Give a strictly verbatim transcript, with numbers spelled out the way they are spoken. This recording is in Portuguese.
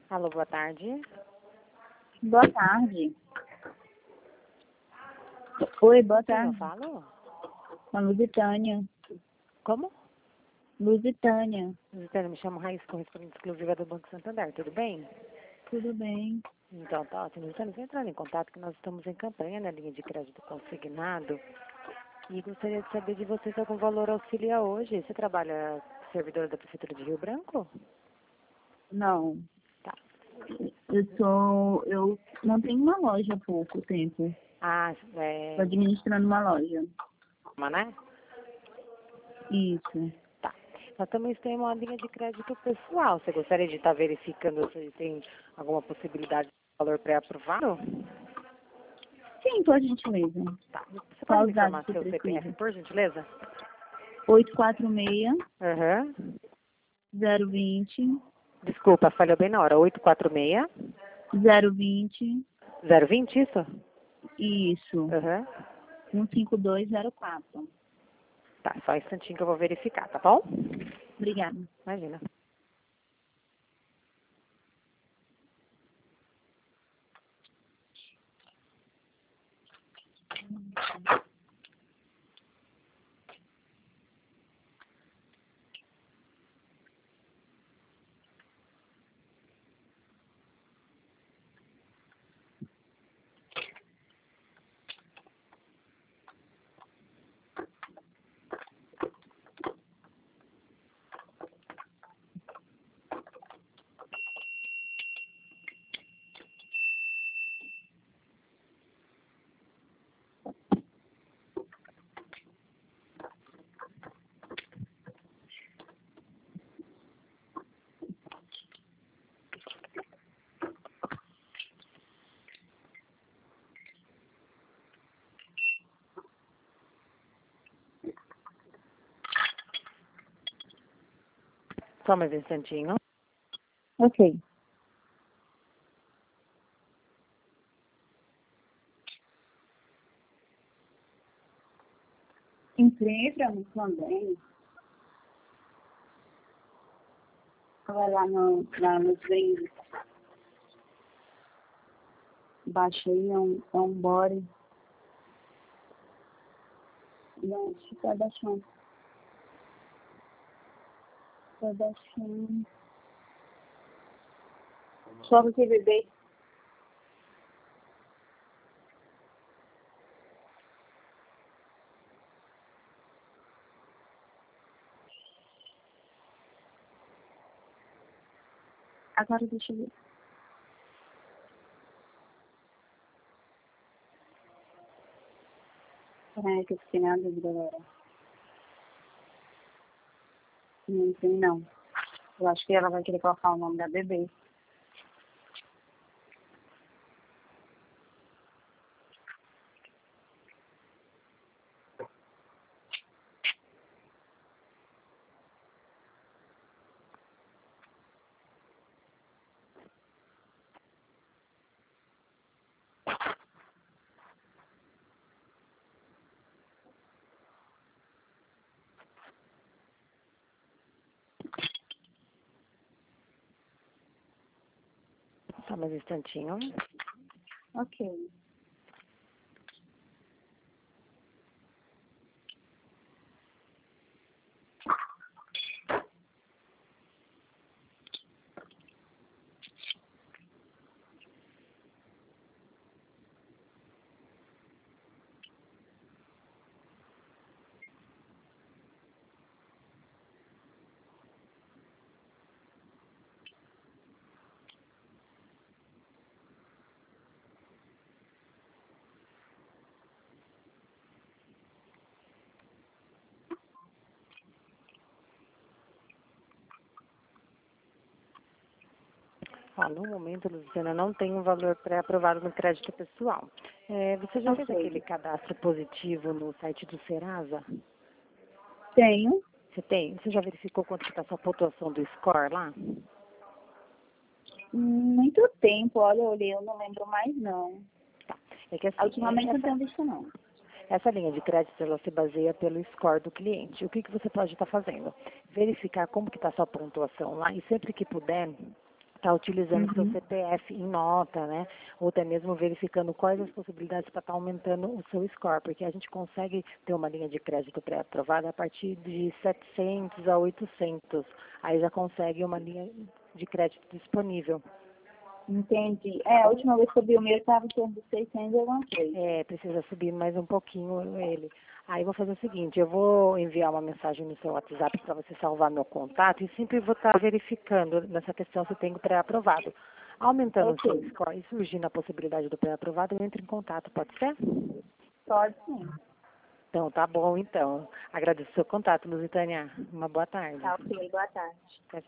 Alô, boa tarde. Boa tarde. Oi, boa Quem eu tarde. falo? A Lusitânia. Como? Lusitânia. Gisele, me chamo Raiz, correspondente exclusiva do Banco Santander, tudo bem? Tudo bem? Então, tá ótimo. Gisele, vou entrar em contato que nós estamos em campanha na linha de crédito consignado e gostaria de saber de você se algum valor auxilia hoje. Você trabalha servidora da Prefeitura de Rio Branco? Não. Tá. Eu sou. Eu mantenho uma loja há pouco tempo. Ah, é... Estou administrando uma loja. Mas, né? Isso. Tá. Nós também temos uma linha de crédito pessoal. Você gostaria de estar verificando se tem alguma possibilidade de valor pré-aprovado? Sim, por gentileza. Tá. Você pode Qual me os dados informar que seu C P F, precisa? por gentileza? oito quatro seis, Aham. zero dois zero, Desculpa, falhou bem na hora. oito quatro seis, zero dois zero. zero dois zero, isso? Isso. Aham. um cinco dois zero quatro. Tá, só um instantinho que eu vou verificar, tá bom? Obrigada. Imagina. Só mais um instantinho. Ok. Entrei para mim também. Vai lá no, lá nos vendas. Baixei, é um, é um body. Não, acho que tá baixando. Tá baixando. Só porque bebê. Agora deixa eu ver. Peraí, que eu fiquei na dúvida agora. Não tem, não. Eu acho que ela vai querer colocar o nome da bebê. Só mais um instantinho. Ok. Ó, no momento, Luciana, não tem um valor pré-aprovado no crédito pessoal. É, você já fez Ok. aquele cadastro positivo no site do Serasa? Tenho. Você tem? Você já verificou quanto que está a sua pontuação do score lá? Muito tempo, olha, eu olhei, eu não lembro mais, não. Tá. É que assim, Ultimamente eu não essa, tenho visto, não. essa linha de crédito, ela se baseia pelo score do cliente. O que, que você pode estar fazendo? Verificar como que está a sua pontuação lá e sempre que puder, está utilizando o seu Uhum. C P F em nota, né? Ou até mesmo verificando quais as possibilidades para estar aumentando o seu score, porque a gente consegue ter uma linha de crédito pré-aprovada a partir de setecentos a oitocentos. Aí já consegue uma linha de crédito disponível, Entendi. tá É, a bom? última vez que eu vi o meu estava em torno de seiscentos e alguma coisa. É, precisa subir mais um pouquinho ele. Aí eu vou fazer o seguinte, eu vou enviar uma mensagem no seu WhatsApp para você salvar meu contato e sempre vou estar verificando nessa questão se tem o pré-aprovado. Aumentando o seu Ok. score e surgindo a possibilidade do pré-aprovado, eu entro em contato, pode ser? Pode sim. Então, tá bom, então. Agradeço o seu contato, Lusitânia. Uma boa tarde. Tá ok. Boa tarde. Tchau,